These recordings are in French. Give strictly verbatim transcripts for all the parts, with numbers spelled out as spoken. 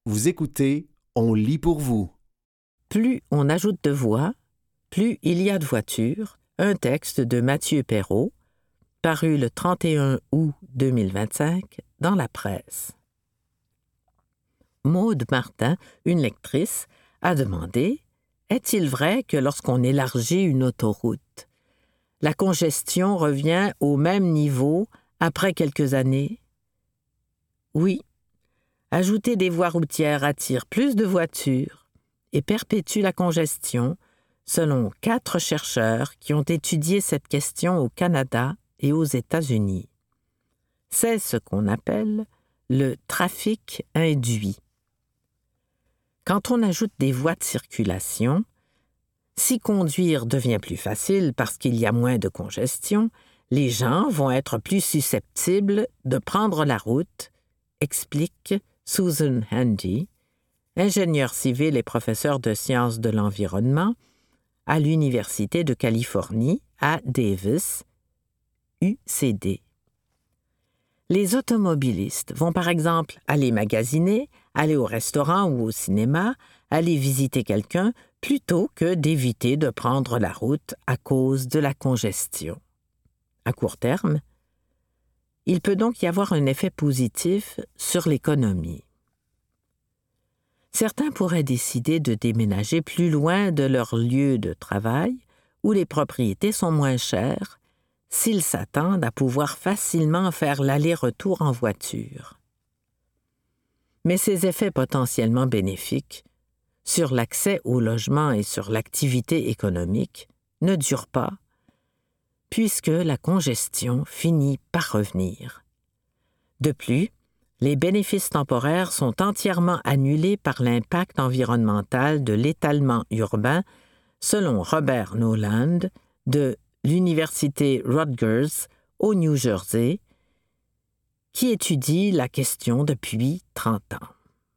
Vous écoutez, on lit pour vous. Plus on ajoute de voix, plus il y a de voitures, un texte de Mathieu Perrault, paru le trente et un août deux mille vingt-cinq dans la presse. Maude Martin, une lectrice, a demandé « Est-il vrai que lorsqu'on élargit une autoroute, la congestion revient au même niveau après quelques années? » Oui. Ajouter des voies routières attire plus de voitures et perpétue la congestion, selon quatre chercheurs qui ont étudié cette question au Canada et aux États-Unis. C'est ce qu'on appelle le trafic induit. Quand on ajoute des voies de circulation, si conduire devient plus facile parce qu'il y a moins de congestion, les gens vont être plus susceptibles de prendre la route, explique Susan Handy, ingénieure civile et professeure de sciences de l'environnement à l'Université de Californie à Davis, U C D. Les automobilistes vont par exemple aller magasiner, aller au restaurant ou au cinéma, aller visiter quelqu'un, plutôt que d'éviter de prendre la route à cause de la congestion. À court terme, il peut donc y avoir un effet positif sur l'économie. Certains pourraient décider de déménager plus loin de leur lieu de travail, où les propriétés sont moins chères, s'ils s'attendent à pouvoir facilement faire l'aller-retour en voiture. Mais ces effets potentiellement bénéfiques sur l'accès au logement et sur l'activité économique ne durent pas, puisque la congestion finit par revenir. De plus, les bénéfices temporaires sont entièrement annulés par l'impact environnemental de l'étalement urbain, selon Robert Noland de l'Université Rutgers au New Jersey, qui étudie la question depuis trente ans.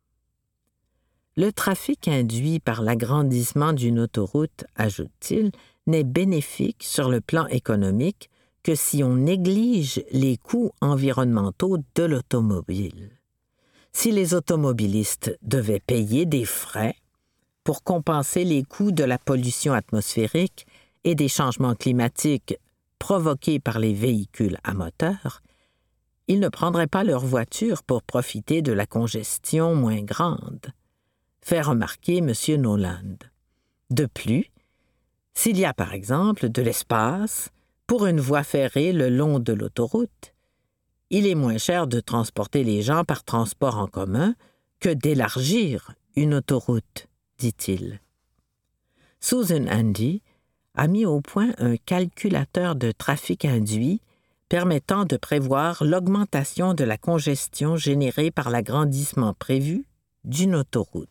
Le trafic induit par l'agrandissement d'une autoroute, ajoute-t-il, n'est bénéfique sur le plan économique que si on néglige les coûts environnementaux de l'automobile. Si les automobilistes devaient payer des frais pour compenser les coûts de la pollution atmosphérique et des changements climatiques provoqués par les véhicules à moteur, ils ne prendraient pas leur voiture pour profiter de la congestion moins grande, fait remarquer M. Noland. De plus, s'il y a par exemple de l'espace pour une voie ferrée le long de l'autoroute, il est moins cher de transporter les gens par transport en commun que d'élargir une autoroute, dit-il. Susan Handy a mis au point un calculateur de trafic induit permettant de prévoir l'augmentation de la congestion générée par l'agrandissement prévu d'une autoroute.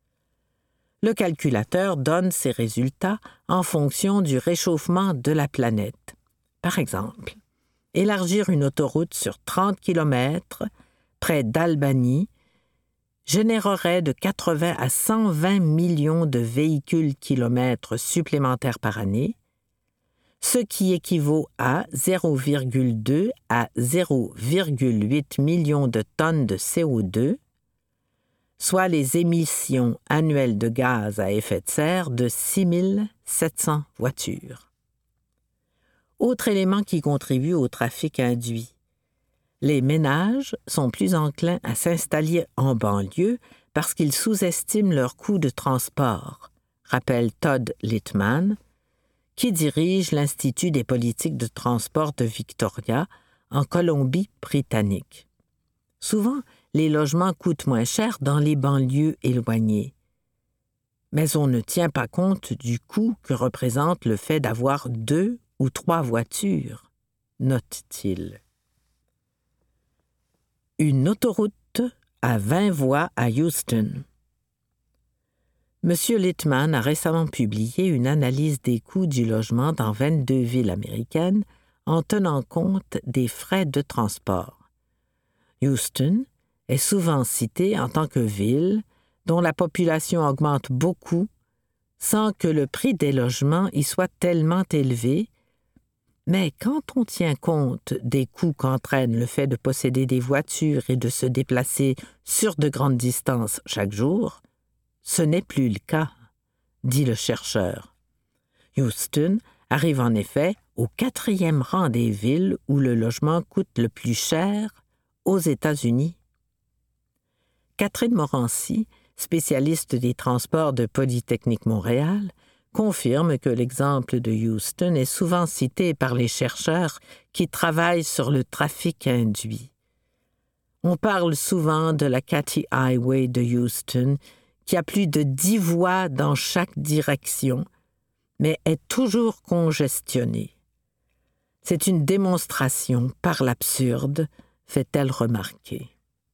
Le calculateur donne ses résultats en fonction du réchauffement de la planète. Par exemple, élargir une autoroute sur trente kilomètres près d'Albany générerait de quatre-vingts à cent vingt millions de véhicules kilomètres supplémentaires par année, ce qui équivaut à zéro virgule deux à zéro virgule huit millions de tonnes de C O deux, soit les émissions annuelles de gaz à effet de serre de six mille sept cents voitures. Autre élément qui contribue au trafic induit. Les ménages sont plus enclins à s'installer en banlieue parce qu'ils sous-estiment leurs coûts de transport, rappelle Todd Littman, qui dirige l'Institut des politiques de transport de Victoria, en Colombie-Britannique. Souvent, les logements coûtent moins cher dans les banlieues éloignées. Mais on ne tient pas compte du coût que représente le fait d'avoir deux ou trois voitures, note-t-il. Une autoroute à vingt voies à Houston. M. Littman a récemment publié une analyse des coûts du logement dans vingt-deux villes américaines en tenant compte des frais de transport. Houston est souvent citée en tant que ville dont la population augmente beaucoup sans que le prix des logements y soit tellement élevé, Mais quand on tient compte des coûts qu'entraîne le fait de posséder des voitures et de se déplacer sur de grandes distances chaque jour, ce n'est plus le cas, dit le chercheur. Houston arrive en effet au quatrième rang des villes où le logement coûte le plus cher aux États-Unis. Catherine Morancy, spécialiste des transports de Polytechnique Montréal, confirme que l'exemple de Houston est souvent cité par les chercheurs qui travaillent sur le trafic induit. On parle souvent de la Katy Highway de Houston, qui a plus de dix voies dans chaque direction, mais est toujours congestionnée. C'est une démonstration par l'absurde, fait-elle remarquer.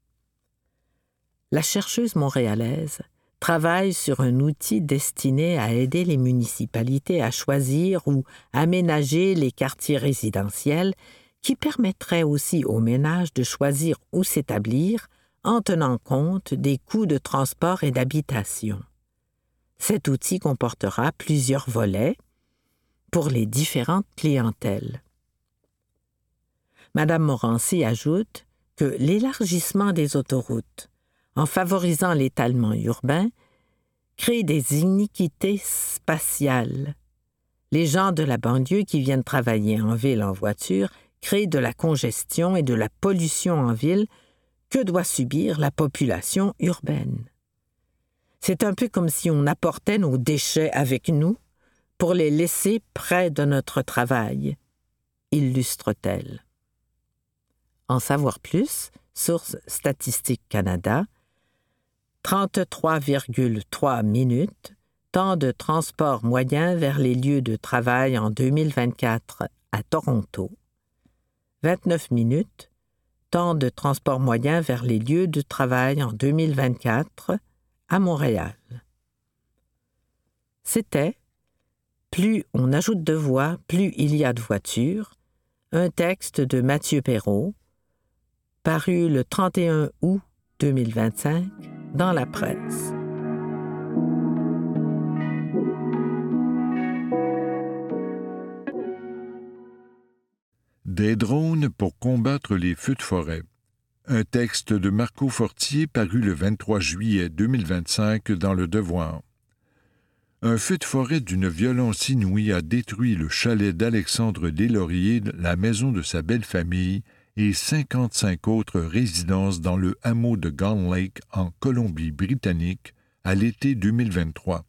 La chercheuse montréalaise travaille sur un outil destiné à aider les municipalités à choisir ou aménager les quartiers résidentiels qui permettrait aussi aux ménages de choisir où s'établir en tenant compte des coûts de transport et d'habitation. Cet outil comportera plusieurs volets pour les différentes clientèles. Madame Morancy ajoute que l'élargissement des autoroutes, en favorisant l'étalement urbain, crée des iniquités spatiales. Les gens de la banlieue qui viennent travailler en ville en voiture créent de la congestion et de la pollution en ville que doit subir la population urbaine. C'est un peu comme si on apportait nos déchets avec nous pour les laisser près de notre travail, illustre-t-elle. En savoir plus, source Statistique Canada, trente-trois virgule trois minutes, temps de transport moyen vers les lieux de travail en deux mille vingt-quatre à Toronto. vingt-neuf minutes, temps de transport moyen vers les lieux de travail en deux mille vingt-quatre à Montréal. C'était « Plus on ajoute de voies, plus il y a de voitures », un texte de Mathieu Perrault, paru le trente et un août deux mille vingt-cinq dans la presse. Des drones pour combattre les feux de forêt. Un texte de Marco Fortier paru le vingt-trois juillet deux mille vingt-cinq dans Le Devoir. Un feu de forêt d'une violence inouïe a détruit le chalet d'Alexandre Deslauriers, la maison de sa belle famille, et cinquante-cinq autres résidences dans le hameau de Gun Lake, en Colombie-Britannique, à l'été deux mille vingt-trois.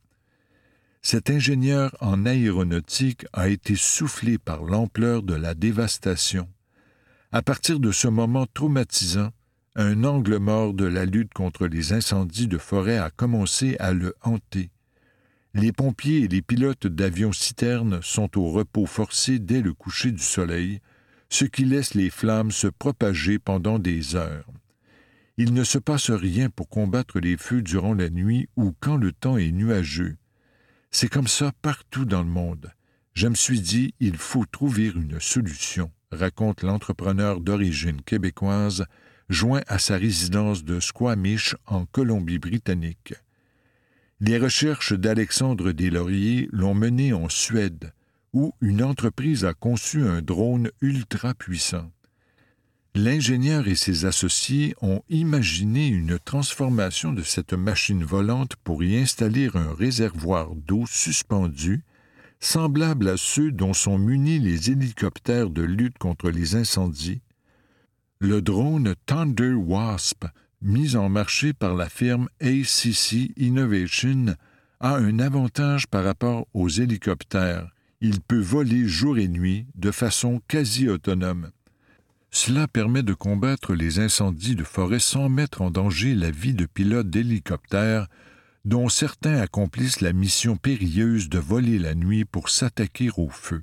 Cet ingénieur en aéronautique a été soufflé par l'ampleur de la dévastation. À partir de ce moment traumatisant, un angle mort de la lutte contre les incendies de forêt a commencé à le hanter. Les pompiers et les pilotes d'avions-citernes sont au repos forcé dès le coucher du soleil, ce qui laisse les flammes se propager pendant des heures. Il ne se passe rien pour combattre les feux durant la nuit ou quand le temps est nuageux. C'est comme ça partout dans le monde. Je me suis dit, il faut trouver une solution, raconte l'entrepreneur d'origine québécoise, joint à sa résidence de Squamish en Colombie-Britannique. Les recherches d'Alexandre Deslauriers l'ont mené en Suède, où une entreprise a conçu un drone ultra puissant. L'ingénieur et ses associés ont imaginé une transformation de cette machine volante pour y installer un réservoir d'eau suspendu, semblable à ceux dont sont munis les hélicoptères de lutte contre les incendies. Le drone Thunder Wasp, mis en marché par la firme A C C Innovation, a un avantage par rapport aux hélicoptères. Il peut voler jour et nuit de façon quasi autonome. Cela permet de combattre les incendies de forêt sans mettre en danger la vie de pilotes d'hélicoptères, dont certains accomplissent la mission périlleuse de voler la nuit pour s'attaquer au feu.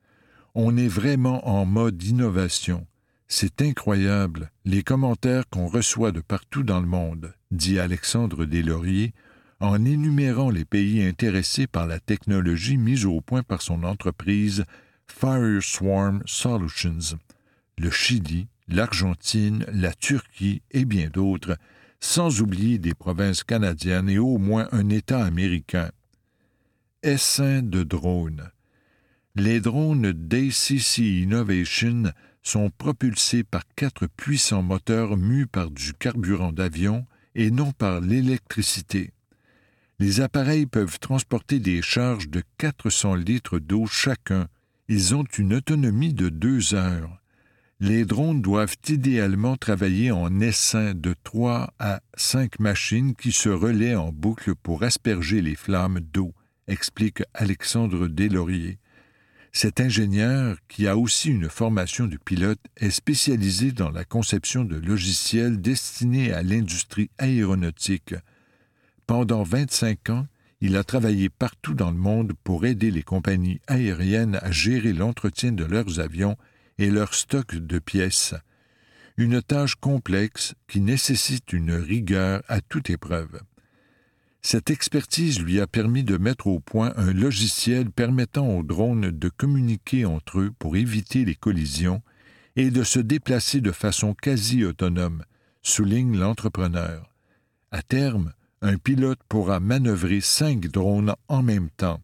On est vraiment en mode innovation. C'est incroyable, les commentaires qu'on reçoit de partout dans le monde, dit Alexandre Deslauriers, en énumérant les pays intéressés par la technologie mise au point par son entreprise Fireswarm Solutions, le Chili, l'Argentine, la Turquie et bien d'autres, sans oublier des provinces canadiennes et au moins un État américain. Essaim de drones. Les drones d'A C C Innovation sont propulsés par quatre puissants moteurs mus par du carburant d'avion et non par l'électricité. Les appareils peuvent transporter des charges de quatre cents litres d'eau chacun. Ils ont une autonomie de deux heures. Les drones doivent idéalement travailler en essaim de trois à cinq machines qui se relaient en boucle pour asperger les flammes d'eau, explique Alexandre Deslauriers. Cet ingénieur, qui a aussi une formation de pilote, est spécialisé dans la conception de logiciels destinés à l'industrie aéronautique. Pendant vingt-cinq ans, il a travaillé partout dans le monde pour aider les compagnies aériennes à gérer l'entretien de leurs avions et leur stock de pièces. Une tâche complexe qui nécessite une rigueur à toute épreuve. Cette expertise lui a permis de mettre au point un logiciel permettant aux drones de communiquer entre eux pour éviter les collisions et de se déplacer de façon quasi autonome, souligne l'entrepreneur. À terme, un pilote pourra manœuvrer cinq drones en même temps.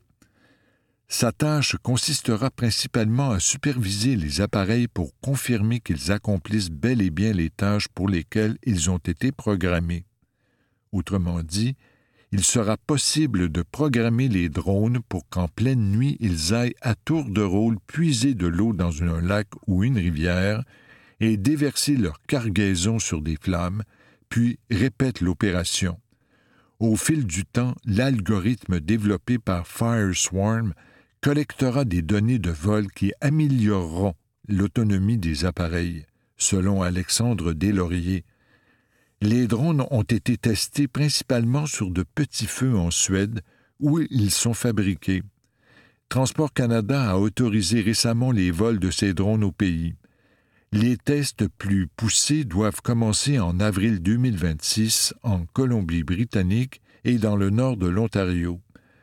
Sa tâche consistera principalement à superviser les appareils pour confirmer qu'ils accomplissent bel et bien les tâches pour lesquelles ils ont été programmés. Autrement dit, il sera possible de programmer les drones pour qu'en pleine nuit, ils aillent à tour de rôle puiser de l'eau dans un lac ou une rivière et déverser leur cargaison sur des flammes, puis répètent l'opération. Au fil du temps, l'algorithme développé par Fireswarm collectera des données de vol qui amélioreront l'autonomie des appareils, selon Alexandre Deslauriers. Les drones ont été testés principalement sur de petits feux en Suède, où ils sont fabriqués. Transport Canada a autorisé récemment les vols de ces drones au pays. Les tests plus poussés doivent commencer en avril deux mille vingt-six en Colombie-Britannique et dans le nord de l'Ontario.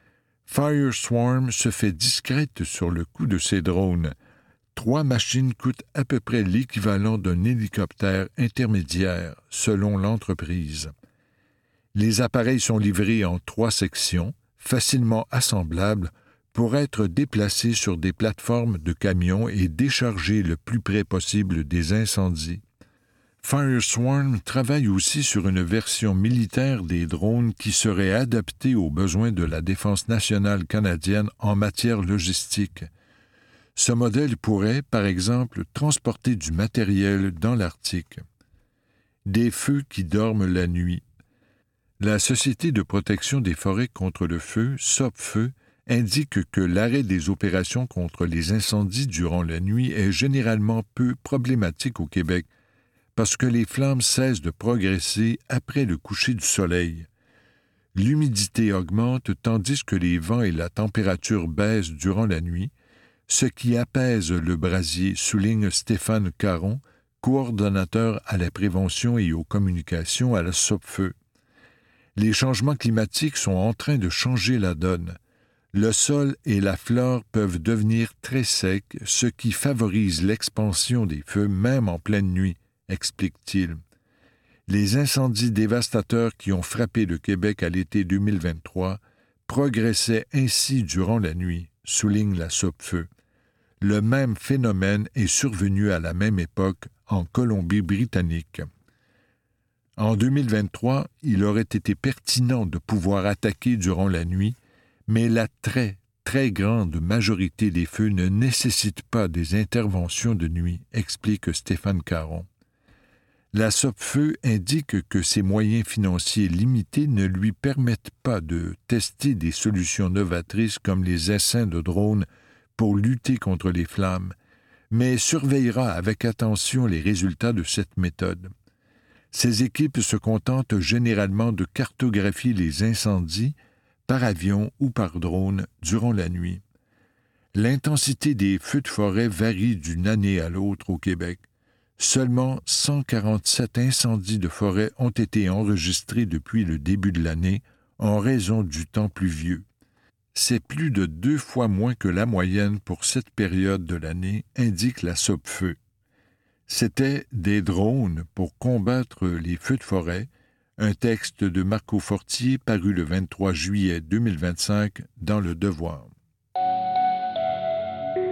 Fireswarm se fait discrète sur le coût de ces drones. Trois machines coûtent à peu près l'équivalent d'un hélicoptère intermédiaire, selon l'entreprise. Les appareils sont livrés en trois sections, facilement assemblables, pour être déplacés sur des plateformes de camions et déchargés le plus près possible des incendies. Fireswarm travaille aussi sur une version militaire des drones qui serait adaptée aux besoins de la Défense nationale canadienne en matière logistique. Ce modèle pourrait, par exemple, transporter du matériel dans l'Arctique. Des feux qui dorment la nuit. La Société de protection des forêts contre le feu, SOPFEU, indique que l'arrêt des opérations contre les incendies durant la nuit est généralement peu problématique au Québec, parce que les flammes cessent de progresser après le coucher du soleil. L'humidité augmente tandis que les vents et la température baissent durant la nuit, ce qui apaise le brasier, souligne Stéphane Caron, coordonnateur à la prévention et aux communications à la SOPFEU. Les changements climatiques sont en train de changer la donne. Le sol et la flore peuvent devenir très secs, ce qui favorise l'expansion des feux même en pleine nuit, explique-t-il. Les incendies dévastateurs qui ont frappé le Québec à l'été deux mille vingt-trois progressaient ainsi durant la nuit, souligne la SOPFEU. Le même phénomène est survenu à la même époque en Colombie-Britannique. En deux mille vingt-trois, il aurait été pertinent de pouvoir attaquer durant la nuit, mais la très, très grande majorité des feux ne nécessite pas des interventions de nuit, explique Stéphane Caron. La SOPFEU indique que ses moyens financiers limités ne lui permettent pas de tester des solutions novatrices comme les essaims de drones pour lutter contre les flammes, mais surveillera avec attention les résultats de cette méthode. Ces équipes se contentent généralement de cartographier les incendies par avion ou par drone durant la nuit. L'intensité des feux de forêt varie d'une année à l'autre au Québec. Seulement cent quarante-sept incendies de forêt ont été enregistrés depuis le début de l'année en raison du temps pluvieux. C'est plus de deux fois moins que la moyenne pour cette période de l'année, indique la SOPFEU. C'était des drones pour combattre les feux de forêt, un texte de Marco Fortier paru le vingt-trois juillet deux mille vingt-cinq dans Le Devoir.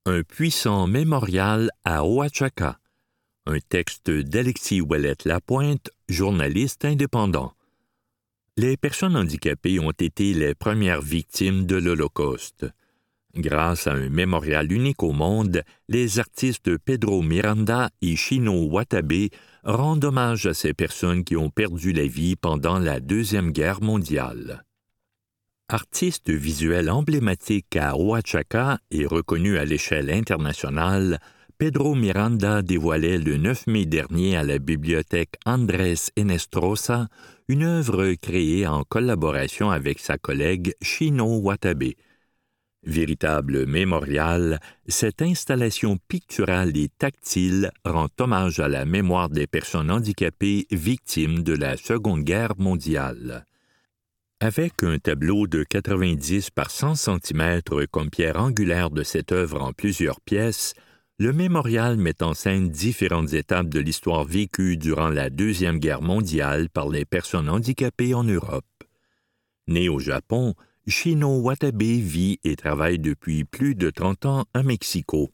Un puissant mémorial à Oaxaca. Un texte d'Alexis Ouellette-Lapointe, journaliste indépendant. Les personnes handicapées ont été les premières victimes de l'Holocauste. Grâce à un mémorial unique au monde, les artistes Pedro Miranda et Chino Watabe rendent hommage à ces personnes qui ont perdu la vie pendant la Deuxième Guerre mondiale. Artiste visuel emblématique à Oaxaca et reconnu à l'échelle internationale, Pedro Miranda dévoilait le neuf mai dernier à la bibliothèque Andrés Enestrosa une œuvre créée en collaboration avec sa collègue Chino Watabe. Véritable mémorial, cette installation picturale et tactile rend hommage à la mémoire des personnes handicapées victimes de la Seconde Guerre mondiale. Avec un tableau de quatre-vingt-dix par cent centimètres comme pierre angulaire de cette œuvre en plusieurs pièces, le mémorial met en scène différentes étapes de l'histoire vécue durant la Deuxième Guerre mondiale par les personnes handicapées en Europe. Né au Japon, Chino Watabe vit et travaille depuis plus de trente ans à Mexico.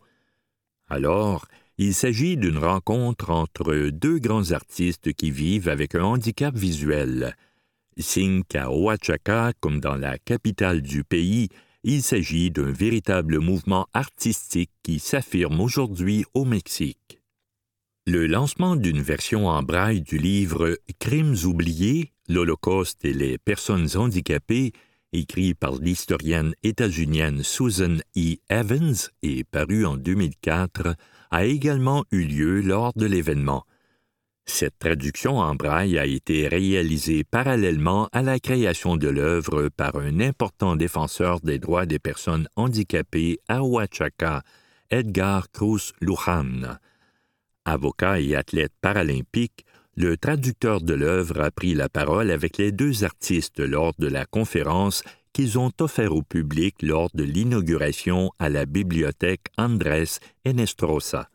Alors, il s'agit d'une rencontre entre deux grands artistes qui vivent avec un handicap visuel. Signe qu'à Oaxaca, comme dans la capitale du pays, il s'agit d'un véritable mouvement artistique qui s'affirme aujourd'hui au Mexique. Le lancement d'une version en braille du livre « Crimes oubliés, l'Holocauste et les personnes handicapées » écrit par l'historienne états-unienne Susan E. Evans et paru en deux mille quatre, a également eu lieu lors de l'événement. Cette traduction en braille a été réalisée parallèlement à la création de l'œuvre par un important défenseur des droits des personnes handicapées à Oaxaca, Edgar Cruz Luján. Avocat et athlète paralympique, le traducteur de l'œuvre a pris la parole avec les deux artistes lors de la conférence qu'ils ont offert au public lors de l'inauguration à la bibliothèque Andrés Enestrosa.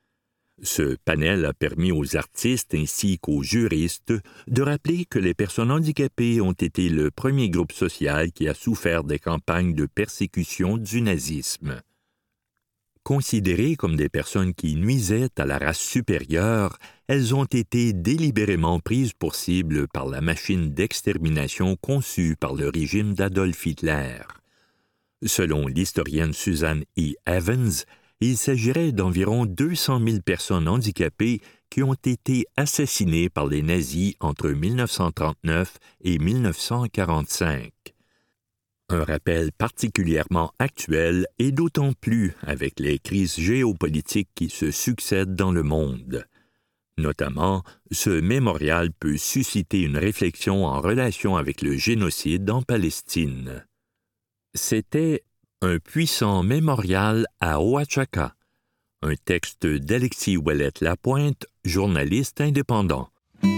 Ce panel a permis aux artistes ainsi qu'aux juristes de rappeler que les personnes handicapées ont été le premier groupe social qui a souffert des campagnes de persécution du nazisme. Considérées comme des personnes qui nuisaient à la race supérieure, elles ont été délibérément prises pour cible par la machine d'extermination conçue par le régime d'Adolf Hitler. Selon l'historienne Susan E. Evans, il s'agirait d'environ deux cent mille personnes handicapées qui ont été assassinées par les nazis entre mille neuf cent trente-neuf et mille neuf cent quarante-cinq. Un rappel particulièrement actuel et d'autant plus avec les crises géopolitiques qui se succèdent dans le monde. Notamment, ce mémorial peut susciter une réflexion en relation avec le génocide en Palestine. C'était un puissant mémorial à Oaxaca. Un texte d'Alexis Ouellette-Lapointe, journaliste indépendant.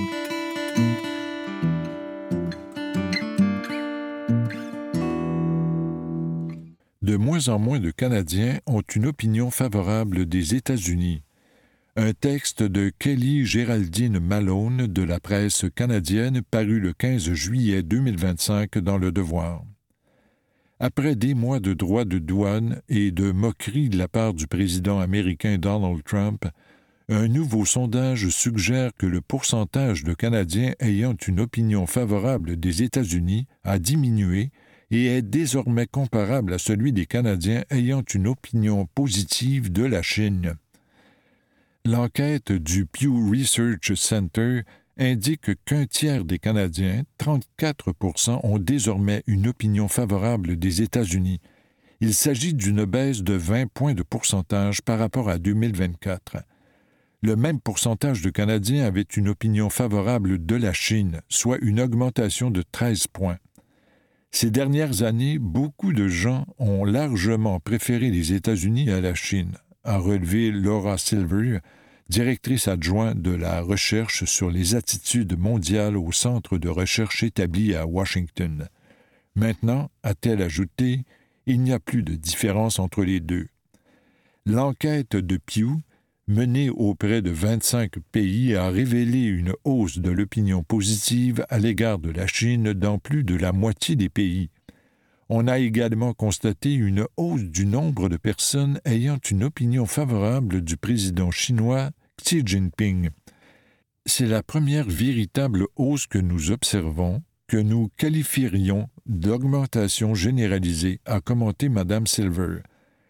De moins en moins de Canadiens ont une opinion favorable des États-Unis. Un texte de Kelly Géraldine Malone de la presse canadienne paru le quinze juillet deux mille vingt-cinq dans Le Devoir. Après des mois de droits de douane et de moqueries de la part du président américain Donald Trump, un nouveau sondage suggère que le pourcentage de Canadiens ayant une opinion favorable des États-Unis a diminué et est désormais comparable à celui des Canadiens ayant une opinion positive de la Chine. L'enquête du Pew Research Center indique qu'un tiers des Canadiens, trente-quatre pour cent, ont désormais une opinion favorable des États-Unis. Il s'agit d'une baisse de vingt points de pourcentage par rapport à deux mille vingt-quatre. Le même pourcentage de Canadiens avait une opinion favorable de la Chine, soit une augmentation de treize points. Ces dernières années, beaucoup de gens ont largement préféré les États-Unis à la Chine, a relevé Laura Silver, directrice adjointe de la recherche sur les attitudes mondiales au Centre de recherche établi à Washington. Maintenant, a-t-elle ajouté, il n'y a plus de différence entre les deux. L'enquête de Pew, menée auprès de vingt-cinq pays, a révélé une hausse de l'opinion positive à l'égard de la Chine dans plus de la moitié des pays. On a également constaté une hausse du nombre de personnes ayant une opinion favorable du président chinois Xi Jinping. C'est la première véritable hausse que nous observons, que nous qualifierions d'augmentation généralisée, a commenté Mme Silver.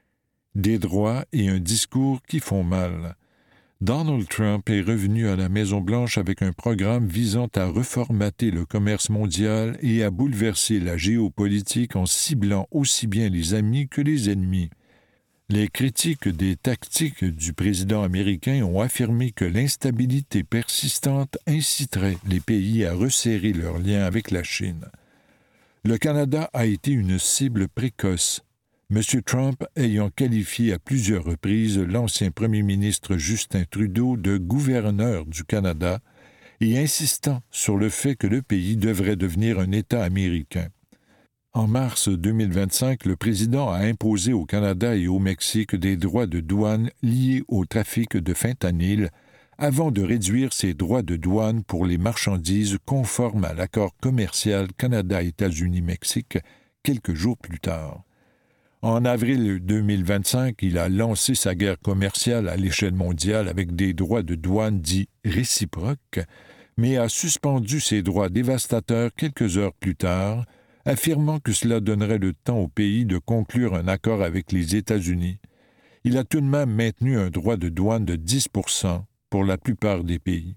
Des droits et un discours qui font mal. Donald Trump est revenu à la Maison-Blanche avec un programme visant à reformater le commerce mondial et à bouleverser la géopolitique en ciblant aussi bien les amis que les ennemis. Les critiques des tactiques du président américain ont affirmé que l'instabilité persistante inciterait les pays à resserrer leurs liens avec la Chine. Le Canada a été une cible précoce, M. Trump ayant qualifié à plusieurs reprises l'ancien premier ministre Justin Trudeau de gouverneur du Canada et insistant sur le fait que le pays devrait devenir un État américain. En mars deux mille vingt-cinq, le président a imposé au Canada et au Mexique des droits de douane liés au trafic de fentanyl avant de réduire ses droits de douane pour les marchandises conformes à l'accord commercial Canada-États-Unis-Mexique quelques jours plus tard. En avril deux mille vingt-cinq, il a lancé sa guerre commerciale à l'échelle mondiale avec des droits de douane dits réciproques, mais a suspendu ces droits dévastateurs quelques heures plus tard, affirmant que cela donnerait le temps au pays de conclure un accord avec les États-Unis. Il a tout de même maintenu un droit de douane de dix pour cent pour la plupart des pays.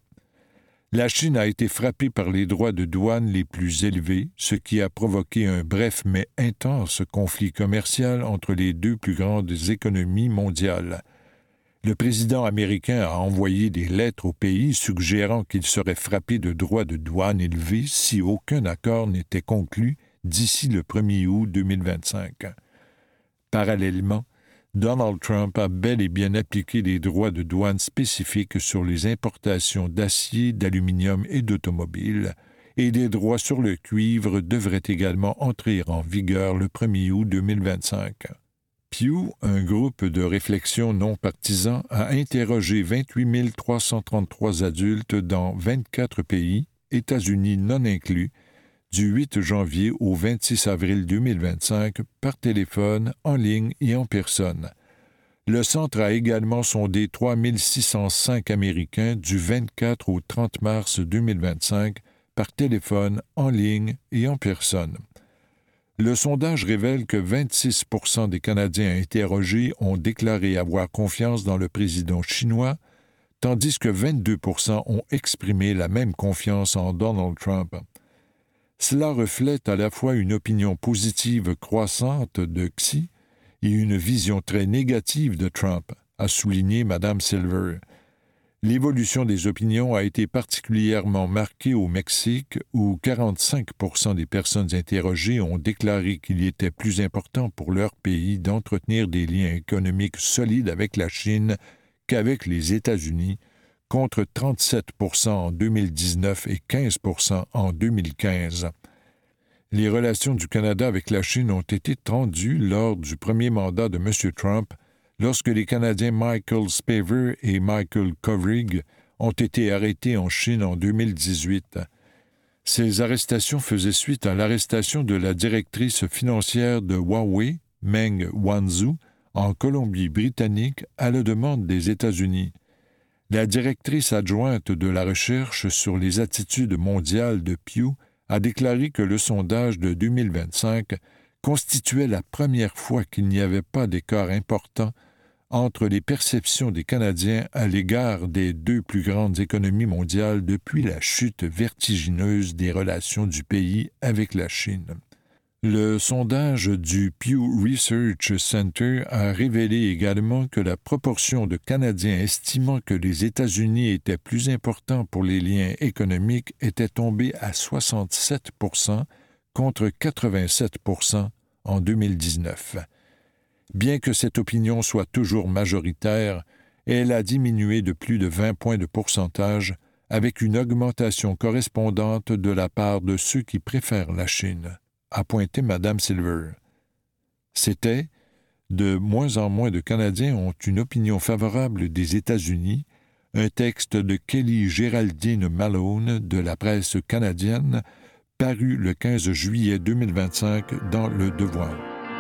La Chine a été frappée par les droits de douane les plus élevés, ce qui a provoqué un bref mais intense conflit commercial entre les deux plus grandes économies mondiales. Le président américain a envoyé des lettres au pays suggérant qu'il serait frappé de droits de douane élevés si aucun accord n'était conclu d'ici le premier août deux mille vingt-cinq. Parallèlement, Donald Trump a bel et bien appliqué des droits de douane spécifiques sur les importations d'acier, d'aluminium et d'automobiles, et des droits sur le cuivre devraient également entrer en vigueur le premier août deux mille vingt-cinq. Pew, un groupe de réflexion non partisan, a interrogé vingt-huit mille trois cent trente-trois adultes dans vingt-quatre pays, États-Unis non inclus, du huit janvier au vingt-six avril deux mille vingt-cinq, par téléphone, en ligne et en personne. Le centre a également sondé trois mille six cent cinq Américains du vingt-quatre au trente mars deux mille vingt-cinq, par téléphone, en ligne et en personne. Le sondage révèle que vingt-six pour cent des Canadiens interrogés ont déclaré avoir confiance dans le président chinois, tandis que vingt-deux pour cent ont exprimé la même confiance en Donald Trump. Cela reflète à la fois une opinion positive croissante de Xi et une vision très négative de Trump, a souligné Mme Silver. L'évolution des opinions a été particulièrement marquée au Mexique, où quarante-cinq pour cent des personnes interrogées ont déclaré qu'il était plus important pour leur pays d'entretenir des liens économiques solides avec la Chine qu'avec les États-Unis, contre trente-sept pour cent en deux mille dix-neuf et quinze pour cent en deux mille quinze. Les relations du Canada avec la Chine ont été tendues lors du premier mandat de M. Trump, lorsque les Canadiens Michael Spavor et Michael Kovrig ont été arrêtés en Chine en deux mille dix-huit. Ces arrestations faisaient suite à l'arrestation de la directrice financière de Huawei, Meng Wanzhou, en Colombie-Britannique à la demande des États-Unis. La directrice adjointe de la recherche sur les attitudes mondiales de Pew a déclaré que le sondage de deux mille vingt-cinq constituait la première fois qu'il n'y avait pas d'écart important entre les perceptions des Canadiens à l'égard des deux plus grandes économies mondiales depuis la chute vertigineuse des relations du pays avec la Chine. Le sondage du Pew Research Center a révélé également que la proportion de Canadiens estimant que les États-Unis étaient plus importants pour les liens économiques était tombée à soixante-sept pour cent contre quatre-vingt-sept pour cent en deux mille dix-neuf. Bien que cette opinion soit toujours majoritaire, elle a diminué de plus de vingt points de pourcentage, avec une augmentation correspondante de la part de ceux qui préfèrent la Chine, a pointé Mme Silver. C'était « De moins en moins de Canadiens ont une opinion favorable des États-Unis », un texte de Kelly Géraldine Malone de la presse canadienne, paru le quinze juillet deux mille vingt-cinq dans Le Devoir.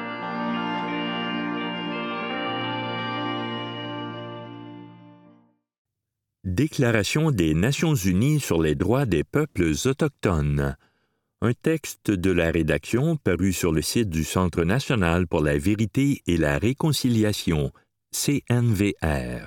Déclaration des Nations unies sur les droits des peuples autochtones. Un texte de la rédaction paru sur le site du Centre national pour la vérité et la réconciliation, C N V R.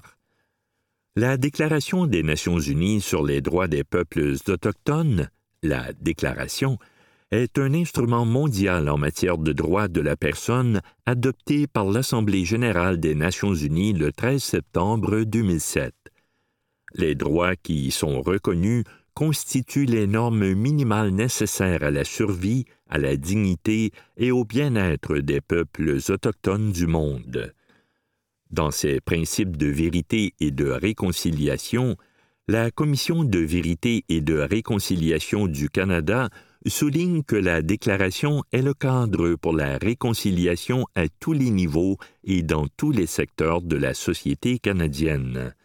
La Déclaration des Nations unies sur les droits des peuples autochtones, la Déclaration, est un instrument mondial en matière de droits de la personne adopté par l'Assemblée générale des Nations unies le treize septembre deux mille sept. Les droits qui y sont reconnus constituent les normes minimales nécessaires à la survie, à la dignité et au bien-être des peuples autochtones du monde. Dans ces principes de vérité et de réconciliation, la Commission de vérité et de réconciliation du Canada souligne que la Déclaration est le cadre pour la réconciliation à tous les niveaux et dans tous les secteurs de la société canadienne.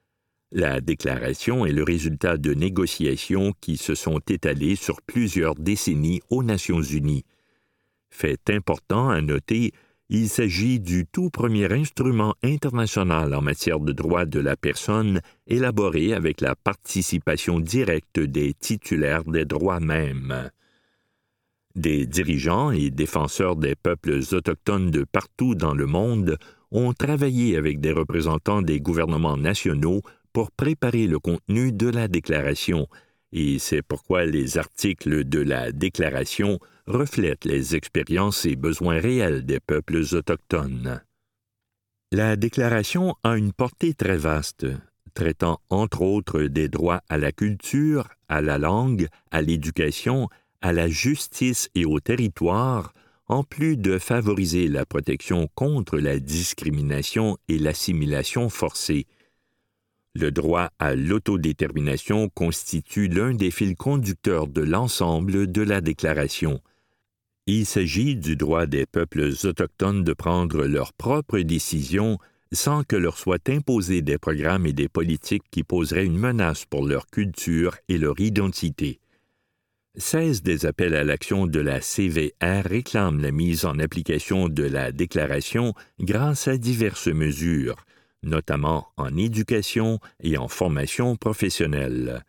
La Déclaration est le résultat de négociations qui se sont étalées sur plusieurs décennies aux Nations unies. Fait important à noter, il s'agit du tout premier instrument international en matière de droits de la personne élaboré avec la participation directe des titulaires des droits mêmes. Des dirigeants et défenseurs des peuples autochtones de partout dans le monde ont travaillé avec des représentants des gouvernements nationaux pour préparer le contenu de la Déclaration, et c'est pourquoi les articles de la Déclaration reflètent les expériences et besoins réels des peuples autochtones. La Déclaration a une portée très vaste, traitant entre autres des droits à la culture, à la langue, à l'éducation, à la justice et au territoire, en plus de favoriser la protection contre la discrimination et l'assimilation forcée. Le droit à l'autodétermination constitue l'un des fils conducteurs de l'ensemble de la Déclaration. Il s'agit du droit des peuples autochtones de prendre leurs propres décisions sans que leur soient imposés des programmes et des politiques qui poseraient une menace pour leur culture et leur identité. seize des appels à l'action de la C V R réclament la mise en application de la Déclaration grâce à diverses mesures, notamment en éducation et en formation professionnelle.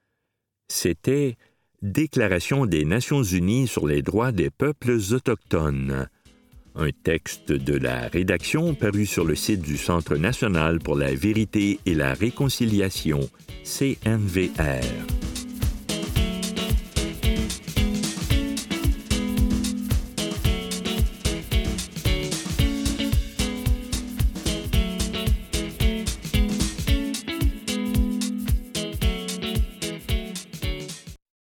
C'était Déclaration des Nations unies sur les droits des peuples autochtones, un texte de la rédaction paru sur le site du Centre national pour la vérité et la réconciliation, C N V R.